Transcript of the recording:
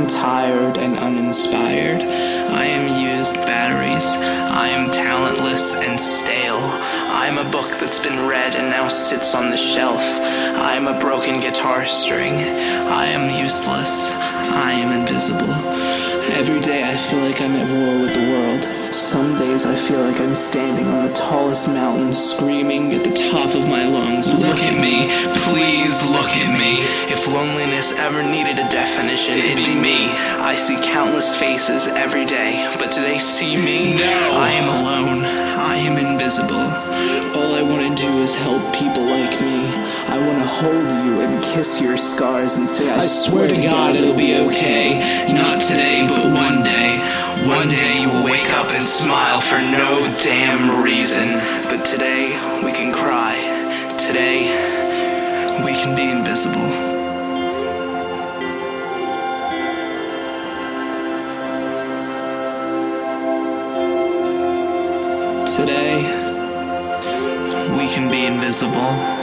am tired and uninspired. I am used batteries. I am talentless and stale. I am a book that's been read and now sits on the shelf. I am a broken guitar string. I am useless. I am invisible. Every day I feel like I'm at war with the world. Some days I feel like I'm standing on the tallest mountain, screaming at the top of my lungs, "Look at me, please look at me." If loneliness ever needed a definition, it'd be me. I see countless faces every day, but do they see me? No! I am alone. I am invisible. All I want to do is help people like me. I want to hold you and kiss your scars and say, I swear to God it'll be okay. Not today, but one day. One day you will wake up and smile for no damn reason. But today, we can cry. Today, we can be invisible. Today, we can be invisible.